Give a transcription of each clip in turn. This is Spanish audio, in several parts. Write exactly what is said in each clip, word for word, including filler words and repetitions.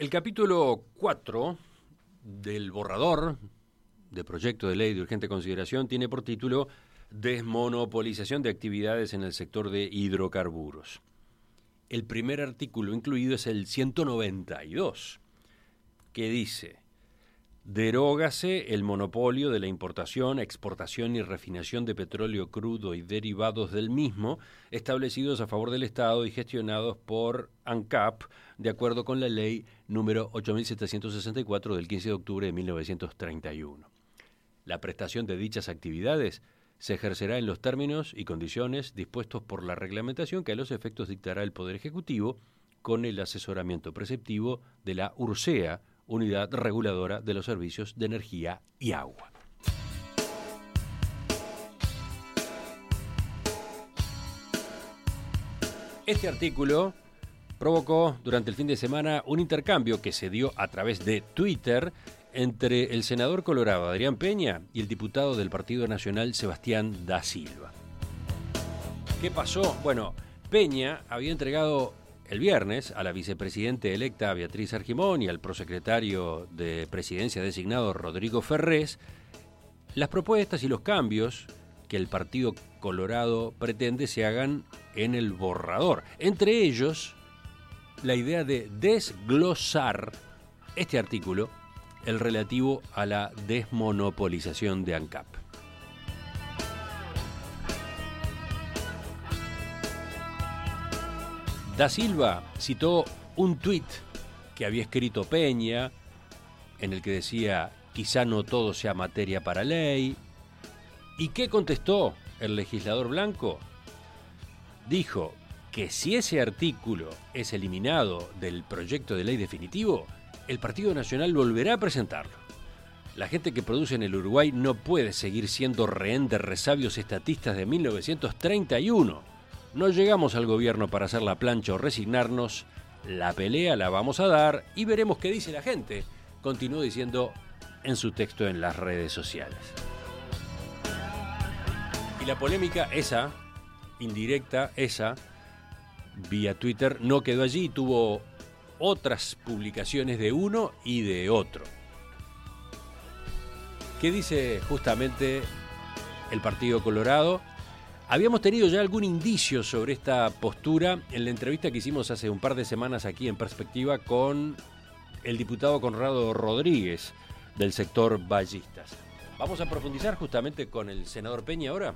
El capítulo cuatro del borrador de proyecto de ley de urgente consideración tiene por título Desmonopolización de actividades en el sector de hidrocarburos. El primer artículo incluido es el ciento noventa y dos, que dice: derógase el monopolio de la importación, exportación y refinación de petróleo crudo y derivados del mismo, establecidos a favor del Estado y gestionados por ANCAP, de acuerdo con la ley número ocho mil setecientos sesenta y cuatro del quince de octubre de mil novecientos treinta y uno. La prestación de dichas actividades se ejercerá en los términos y condiciones dispuestos por la reglamentación que a los efectos dictará el Poder Ejecutivo con el asesoramiento preceptivo de la URSEA, Unidad Reguladora de los Servicios de Energía y Agua. Este artículo provocó durante el fin de semana un intercambio que se dio a través de Twitter entre el senador colorado Adrián Peña y el diputado del Partido Nacional Sebastián da Silva. ¿Qué pasó? Bueno, Peña había entregado el viernes a la vicepresidenta electa Beatriz Argimón y al prosecretario de Presidencia designado Rodrigo Ferrés las propuestas y los cambios que el Partido Colorado pretende se hagan en el borrador. Entre ellos, la idea de desglosar este artículo, el relativo a la desmonopolización de ANCAP. Da Silva citó un tuit que había escrito Peña, en el que decía: quizá no todo sea materia para ley. ¿Y qué contestó el legislador blanco? Dijo que si ese artículo es eliminado del proyecto de ley definitivo, el Partido Nacional volverá a presentarlo. La gente que produce en el Uruguay no puede seguir siendo rehén de resabios estatistas de mil novecientos treinta y uno. No llegamos al gobierno para hacer la plancha o resignarnos. La pelea la vamos a dar y veremos qué dice la gente, continuó diciendo en su texto en las redes sociales. Y la polémica esa, indirecta esa, vía Twitter, no quedó allí, tuvo otras publicaciones de uno y de otro. ¿Qué dice justamente el Partido Colorado? Habíamos tenido ya algún indicio sobre esta postura en la entrevista que hicimos hace un par de semanas aquí en Perspectiva con el diputado Conrado Rodríguez del sector ballistas. Vamos a profundizar justamente con el senador Peña ahora.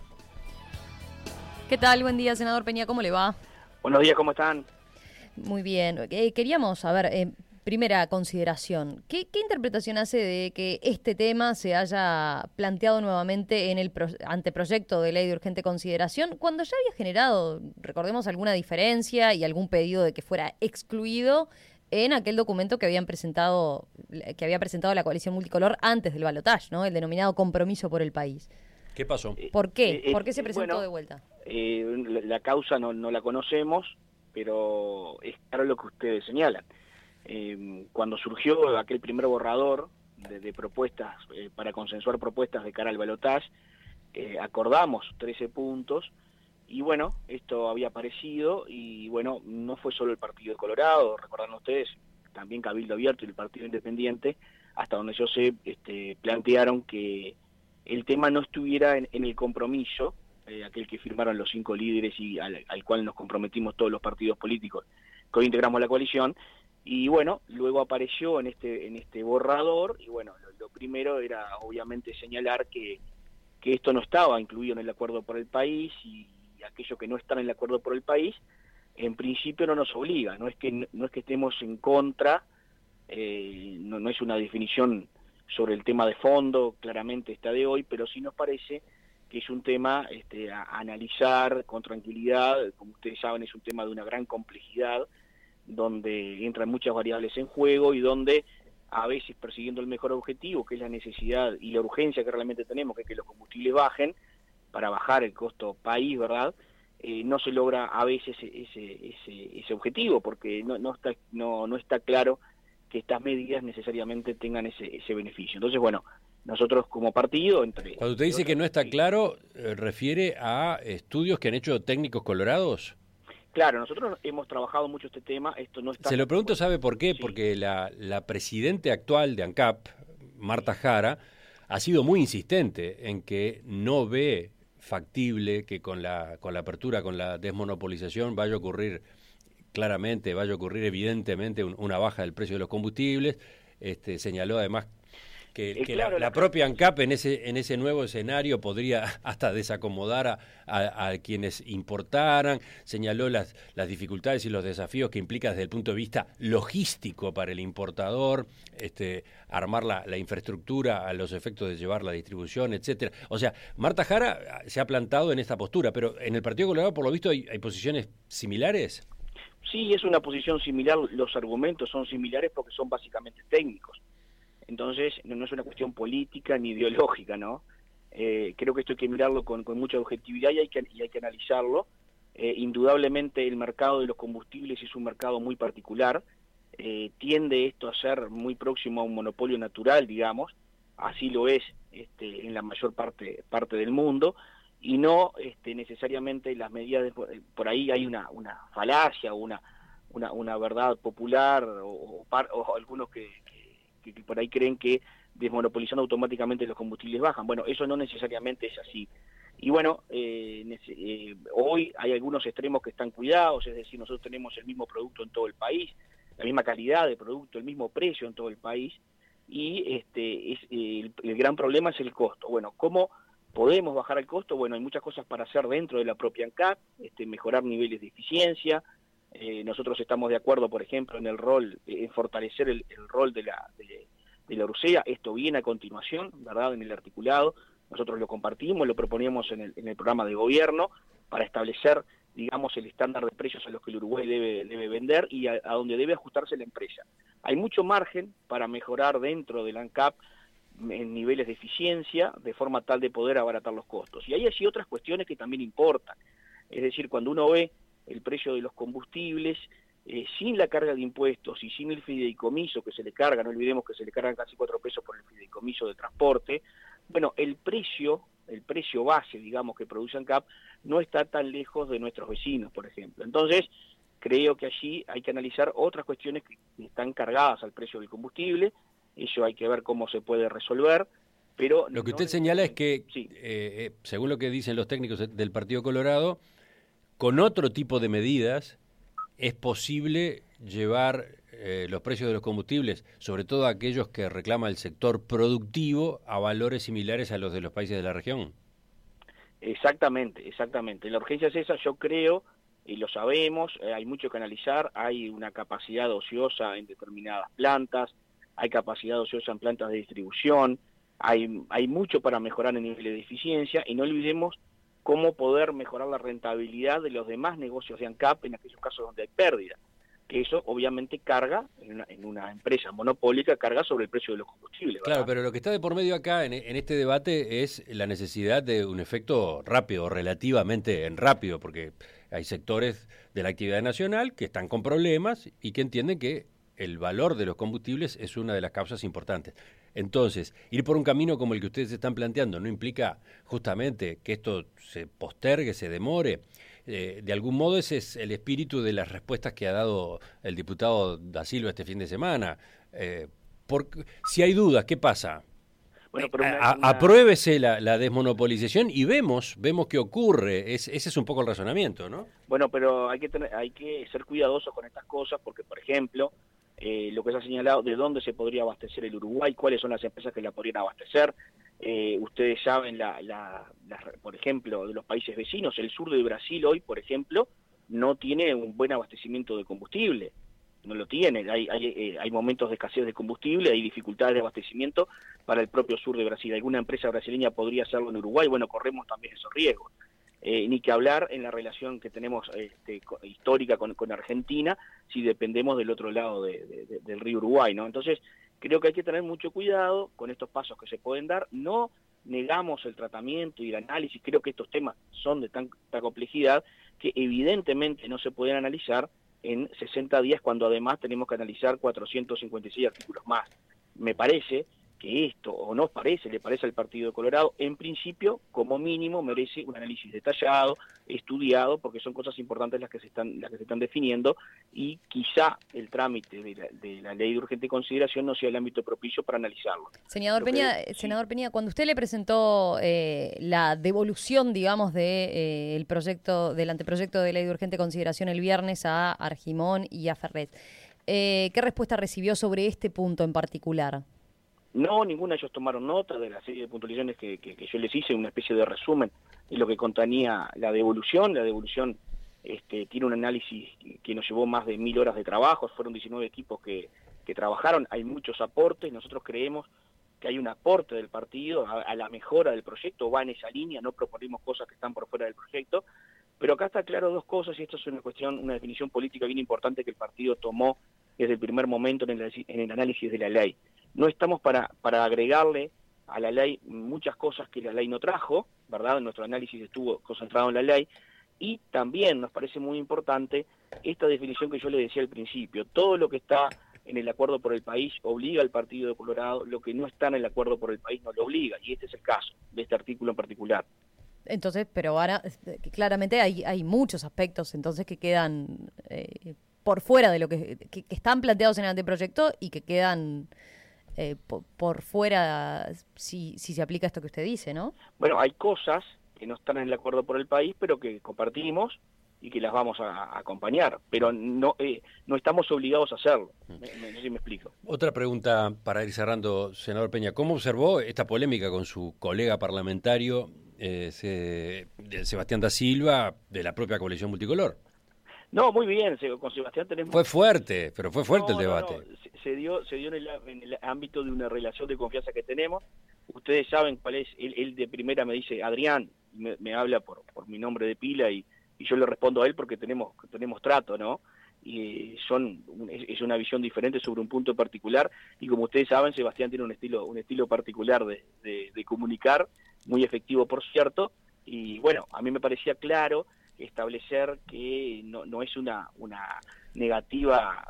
¿Qué tal? Buen día, senador Peña, ¿cómo le va? Buenos días, ¿cómo están? Muy bien. Eh, queríamos saber, eh, primera consideración, ¿qué, ¿qué interpretación hace de que este tema se haya planteado nuevamente en el pro- anteproyecto de ley de urgente consideración, cuando ya había generado, recordemos, alguna diferencia y algún pedido de que fuera excluido en aquel documento que habían presentado, que había presentado la coalición multicolor antes del balotaje, ¿no? El denominado Compromiso por el País? ¿Qué pasó? ¿Por qué? Eh, ¿Por qué se presentó bueno, de vuelta? Eh, la, la causa no, no la conocemos, pero es claro lo que ustedes señalan. Eh, cuando surgió aquel primer borrador de, de propuestas, eh, para consensuar propuestas de cara al balotaje, eh, acordamos trece puntos, y bueno, esto había aparecido, y bueno, no fue solo el Partido Colorado, recordarán ustedes, también Cabildo Abierto y el Partido Independiente, hasta donde yo sé, este, plantearon que el tema no estuviera en, en el compromiso, eh, aquel que firmaron los cinco líderes y al, al cual nos comprometimos todos los partidos políticos que hoy integramos la coalición, y bueno, luego apareció en este en este borrador, y bueno, lo, lo primero era obviamente señalar que, que esto no estaba incluido en el Acuerdo por el País, y, y aquello que no está en el Acuerdo por el País, en principio no nos obliga, no es que, no es que estemos en contra, eh, no, no es una definición sobre el tema de fondo, claramente está de hoy, pero sí nos parece que es un tema este, a analizar con tranquilidad. Como ustedes saben, es un tema de una gran complejidad, donde entran muchas variables en juego y donde a veces persiguiendo el mejor objetivo, que es la necesidad y la urgencia que realmente tenemos, que es que los combustibles bajen, para bajar el costo país, ¿verdad? Eh, no se logra a veces ese, ese, ese objetivo, porque no, no, está, no, no está claro que estas medidas necesariamente tengan ese, ese beneficio. Entonces, bueno, nosotros como partido... entre Cuando usted dice otros, que no está sí. claro, ¿refiere a estudios que han hecho técnicos colorados? Claro, nosotros hemos trabajado mucho este tema, esto no está... Se lo pregunto, ¿sabe por qué? Sí. Porque la, la presidente actual de ANCAP, Marta Jara, ha sido muy insistente en que no ve factible que con la, con la apertura, con la desmonopolización vaya a ocurrir claramente, vaya a ocurrir evidentemente un, una baja del precio de los combustibles. Este, señaló además que, Eh, que claro, la, la la- propia ANCAP en ese, en ese nuevo escenario podría hasta desacomodar a, a, a quienes importaran. Señaló las, las dificultades y los desafíos que implica desde el punto de vista logístico para el importador, este, armar la, la infraestructura a los efectos de llevar la distribución, etcétera. O sea, Marta Jara se ha plantado en esta postura, pero en el Partido Colorado, por lo visto, hay, hay posiciones similares. Sí, es una posición similar, los argumentos son similares porque son básicamente técnicos. Entonces, no, no es una cuestión política ni ideológica, ¿no? Eh, creo que esto hay que mirarlo con, con mucha objetividad y hay que, y hay que analizarlo. Eh, indudablemente el mercado de los combustibles es un mercado muy particular, eh, tiende esto a ser muy próximo a un monopolio natural, digamos, así lo es este, en la mayor parte, parte del mundo, y no este, necesariamente las medidas, de, por ahí hay una, una falacia o una, una, una verdad popular o, o, par, o algunos que, que, que por ahí creen que desmonopolizando automáticamente los combustibles bajan. Bueno, eso no necesariamente es así. Y bueno, eh, eh, hoy hay algunos extremos que están cuidados, es decir, nosotros tenemos el mismo producto en todo el país, la misma calidad de producto, el mismo precio en todo el país, y este es, eh, el, el gran problema es el costo. Bueno, ¿cómo podemos bajar el costo? Bueno, hay muchas cosas para hacer dentro de la propia ANCAP, este, mejorar niveles de eficiencia. Eh, nosotros estamos de acuerdo, por ejemplo, en el rol, eh, en fortalecer el, el rol de la, de, de la URSEA. Esto viene a continuación, ¿verdad?, en el articulado. Nosotros lo compartimos, lo proponíamos en el, en el programa de gobierno para establecer, digamos, el estándar de precios a los que el Uruguay debe, debe vender y a, a donde debe ajustarse la empresa. Hay mucho margen para mejorar dentro de la ANCAP en niveles de eficiencia, de forma tal de poder abaratar los costos. Y hay así otras cuestiones que también importan. Es decir, cuando uno ve el precio de los combustibles, eh, sin la carga de impuestos y sin el fideicomiso que se le carga, no olvidemos que se le cargan casi cuatro pesos por el fideicomiso de transporte, bueno, el precio, el precio base, digamos, que produce ANCAP, no está tan lejos de nuestros vecinos, por ejemplo. Entonces, creo que allí hay que analizar otras cuestiones que están cargadas al precio del combustible. Eso hay que ver cómo se puede resolver, pero... Lo que no usted señala es que, sí. eh, según lo que dicen los técnicos del Partido Colorado, con otro tipo de medidas es posible llevar eh, los precios de los combustibles, sobre todo aquellos que reclama el sector productivo, a valores similares a los de los países de la región. Exactamente, exactamente. La urgencia es esa, yo creo, y lo sabemos, eh, hay mucho que analizar, hay una capacidad ociosa en determinadas plantas, hay capacidad ociosa en plantas de distribución, hay, hay mucho para mejorar el nivel de eficiencia, y no olvidemos cómo poder mejorar la rentabilidad de los demás negocios de ANCAP en aquellos casos donde hay pérdida, que eso obviamente carga, en una, en una empresa monopólica, carga sobre el precio de los combustibles, ¿verdad? Claro, pero lo que está de por medio acá en, en este debate es la necesidad de un efecto rápido, relativamente rápido, porque hay sectores de la actividad nacional que están con problemas y que entienden que el valor de los combustibles es una de las causas importantes. Entonces, ir por un camino como el que ustedes están planteando no implica justamente que esto se postergue, se demore. Eh, de algún modo ese es el espíritu de las respuestas que ha dado el diputado Da Silva este fin de semana. Eh, porque, si hay dudas, ¿qué pasa? Bueno, pero una, a, una... Apruébese la, la desmonopolización y vemos, vemos qué ocurre. Es, ese es un poco el razonamiento, ¿no? Bueno, pero hay que tener, hay que ser cuidadosos con estas cosas porque, por ejemplo, eh, lo que se ha señalado, de dónde se podría abastecer el Uruguay, cuáles son las empresas que la podrían abastecer. Eh, ustedes saben, la, la, la, por ejemplo, de los países vecinos, el sur de Brasil hoy, por ejemplo, no tiene un buen abastecimiento de combustible. No lo tiene, hay, hay, eh, hay momentos de escasez de combustible, hay dificultades de abastecimiento para el propio sur de Brasil. ¿Alguna empresa brasileña podría hacerlo en Uruguay? Bueno, corremos también esos riesgos. Eh, ni que hablar en la relación que tenemos este, histórica con, con Argentina, si dependemos del otro lado de, de, de, del río Uruguay, ¿no? Entonces, creo que hay que tener mucho cuidado con estos pasos que se pueden dar. No negamos el tratamiento y el análisis, creo que estos temas son de tanta complejidad que evidentemente no se pueden analizar en sesenta días, cuando además tenemos que analizar cuatrocientos cincuenta y seis artículos más. Me parece que esto, o nos parece, le parece al Partido Colorado, en principio, como mínimo, merece un análisis detallado, estudiado, porque son cosas importantes las que se están, las que se están definiendo, y quizá el trámite de la, de la ley de urgente consideración no sea el ámbito propicio para analizarlo. Senador Lo Peña, que, senador sí. Peña, cuando usted le presentó eh, la devolución, digamos, de eh, el proyecto, del anteproyecto de ley de urgente consideración el viernes a Argimón y a Ferret, eh, ¿qué respuesta recibió sobre este punto en particular? No, ninguna. Ellos tomaron nota de la serie de puntualizaciones que, que, que yo les hice, una especie de resumen de lo que contenía la devolución. La devolución este, tiene un análisis que nos llevó más de mil horas de trabajo, fueron diecinueve equipos que, que trabajaron, hay muchos aportes, nosotros creemos que hay un aporte del partido a, a la mejora del proyecto, va en esa línea, no proponemos cosas que están por fuera del proyecto, pero acá está claro dos cosas, y esto es una cuestión, una definición política bien importante que el partido tomó desde el primer momento en el, en el análisis de la ley. No estamos para, para agregarle a la ley muchas cosas que la ley no trajo, ¿verdad? Nuestro análisis estuvo concentrado en la ley, y también nos parece muy importante esta definición que yo le decía al principio. Todo lo que está en el acuerdo por el país obliga al Partido de Colorado, lo que no está en el acuerdo por el país no lo obliga, y este es el caso de este artículo en particular. Entonces, pero ahora claramente hay, hay muchos aspectos entonces que quedan eh, por fuera de lo que, que, que están planteados en el anteproyecto y que quedan eh, por, por fuera si, si se aplica esto que usted dice, ¿no? Bueno, hay cosas que no están en el acuerdo por el país, pero que compartimos y que las vamos a, a acompañar, pero no eh, no estamos obligados a hacerlo. Me, me, no sé si me explico. Otra pregunta para ir cerrando, senador Peña. ¿Cómo observó esta polémica con su colega parlamentario, eh, se, Sebastián da Silva, de la propia coalición multicolor? No, muy bien, con Sebastián tenemos... Fue fuerte, pero fue fuerte no, el debate. No, no. Se, se dio, se dio en, el, en el ámbito de una relación de confianza que tenemos. Ustedes saben cuál es, él, él de primera me dice, Adrián, me, me habla por, por mi nombre de pila y, y yo le respondo a él porque tenemos, tenemos trato, ¿no? Y son es una visión diferente sobre un punto particular, y como ustedes saben, Sebastián tiene un estilo un estilo particular de, de, de comunicar, muy efectivo por cierto, y bueno, a mí me parecía claro establecer que no, no es una una negativa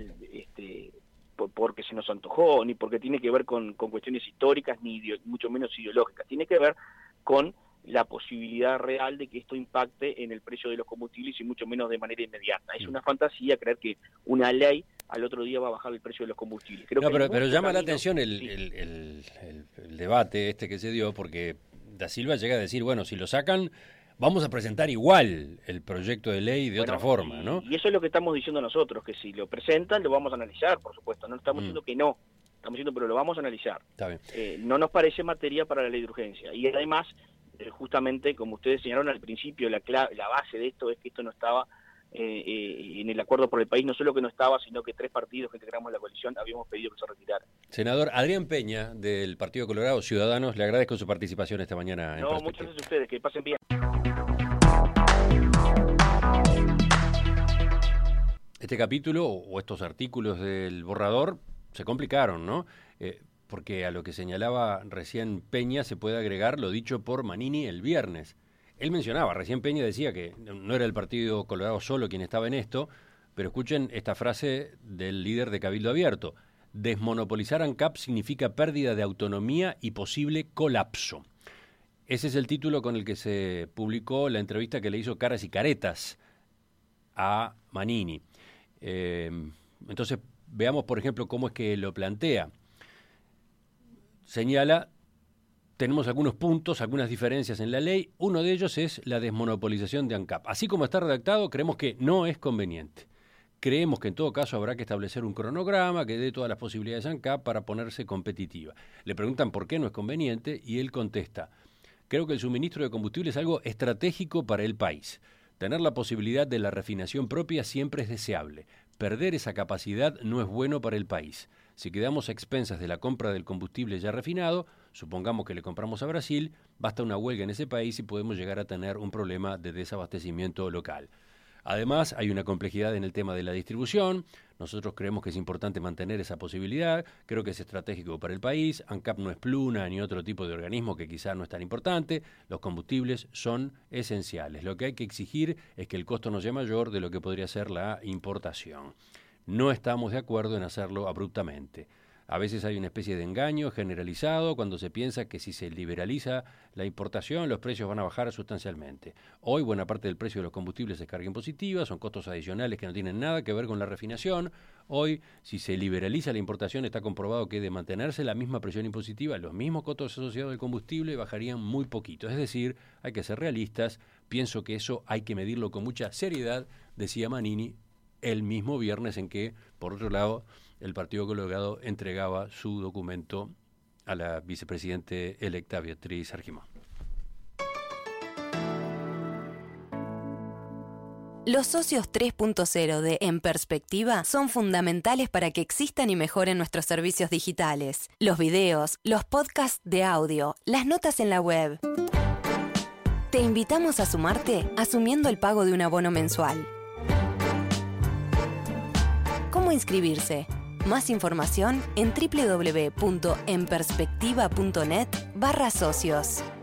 este porque se nos antojó, ni porque tiene que ver con, con cuestiones históricas, ni ideo, mucho menos ideológicas, tiene que ver con la posibilidad real de que esto impacte en el precio de los combustibles y mucho menos de manera inmediata. Es una fantasía creer que una ley al otro día va a bajar el precio de los combustibles. Creo no, que pero, pero llama camino, la atención el, sí. el, el, el, el debate este que se dio, porque Da Silva llega a decir, bueno, si lo sacan, vamos a presentar igual el proyecto de ley de bueno, otra forma, y, ¿no? Y eso es lo que estamos diciendo nosotros, que si lo presentan, lo vamos a analizar, por supuesto. No estamos mm. diciendo que no, estamos diciendo, pero lo vamos a analizar. Está bien. Eh, no nos parece materia para la ley de urgencia. Y además, justamente como ustedes señalaron al principio, la, clave, la base de esto es que esto no estaba eh, eh, en el acuerdo por el país, no solo que no estaba, sino que tres partidos que integramos la coalición habíamos pedido que se retirara. Senador Adrián Peña, del Partido Colorado Ciudadanos, le agradezco su participación esta mañana. No, en muchas gracias a ustedes, que pasen bien. Este capítulo o estos artículos del borrador se complicaron, ¿no? Eh, porque a lo que señalaba recién Peña se puede agregar lo dicho por Manini el viernes. Él mencionaba, recién Peña decía que no era el Partido Colorado solo quien estaba en esto, pero escuchen esta frase del líder de Cabildo Abierto. Desmonopolizar ANCAP significa pérdida de autonomía y posible colapso. Ese es el título con el que se publicó la entrevista que le hizo Caras y Caretas a Manini. Eh, entonces, veamos, por ejemplo, cómo es que lo plantea. Señala, tenemos algunos puntos, algunas diferencias en la ley. Uno de ellos es la desmonopolización de ANCAP. Así como está redactado, creemos que no es conveniente. Creemos que en todo caso habrá que establecer un cronograma que dé todas las posibilidades a ANCAP para ponerse competitiva. Le preguntan por qué no es conveniente y él contesta, creo que el suministro de combustible es algo estratégico para el país. Tener la posibilidad de la refinación propia siempre es deseable. Perder esa capacidad no es bueno para el país. Si quedamos a expensas de la compra del combustible ya refinado, supongamos que le compramos a Brasil, basta una huelga en ese país y podemos llegar a tener un problema de desabastecimiento local. Además, hay una complejidad en el tema de la distribución. Nosotros creemos que es importante mantener esa posibilidad. Creo que es estratégico para el país. ANCAP no es Pluna ni otro tipo de organismo que quizá no es tan importante. Los combustibles son esenciales. Lo que hay que exigir es que el costo no sea mayor de lo que podría ser la importación. No estamos de acuerdo en hacerlo abruptamente. A veces hay una especie de engaño generalizado cuando se piensa que si se liberaliza la importación, los precios van a bajar sustancialmente. Hoy buena parte del precio de los combustibles es carga impositiva, son costos adicionales que no tienen nada que ver con la refinación. Hoy, si se liberaliza la importación, está comprobado que de mantenerse la misma presión impositiva, los mismos costos asociados al combustible bajarían muy poquito. Es decir, hay que ser realistas. Pienso que eso hay que medirlo con mucha seriedad, decía Manini el mismo viernes en que, por otro lado, el Partido Colorado entregaba su documento a la vicepresidente electa Beatriz Argimón. Los socios tres punto cero de En Perspectiva son fundamentales para que existan y mejoren nuestros servicios digitales, los videos, los podcasts de audio, las notas en la web. Te invitamos a sumarte asumiendo el pago de un abono mensual. ¿Cómo inscribirse? Más información en doble u doble u doble u punto en perspectiva punto net barra socios.